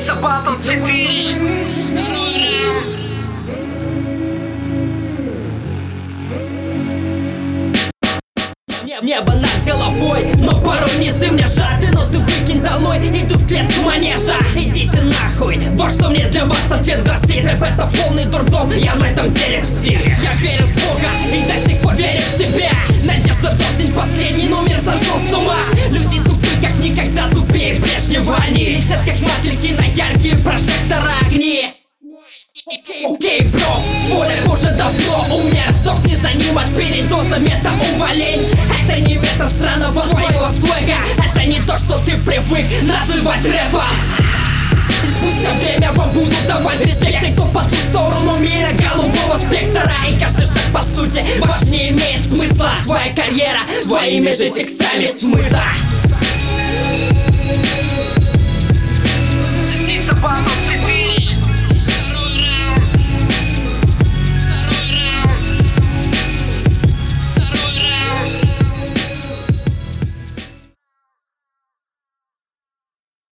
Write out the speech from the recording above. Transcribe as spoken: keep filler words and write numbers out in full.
Алиса Батл четыре. Небо над головой, но пару низы мне жаты. Но ты выкинь долой, иду в клетку манежа. Идите нахуй, вот что мне для вас ответ гласит. Рэп это полный дурдом, я в этом деле псих. Я верю в Бога и до сих пор верю в себя. Надежда тоснет, последний номер сошел с ума. Люди тупые, как никогда тупее прежнего. Они летят как мотыльки на яркие прожектора огни. Окей, okay, бро, твой рэп уже давно умер. Сдохни за ним от передоза метаувалень. Это не метр странного твоего слэга. Это не то, что ты привык называть рэпом. И спустя время вам буду давать респект. Те, кто по ту сторону мира голубого спектра. И каждый шаг по сути важнее имеет смысла. Твоя карьера твоими же текстами смыта.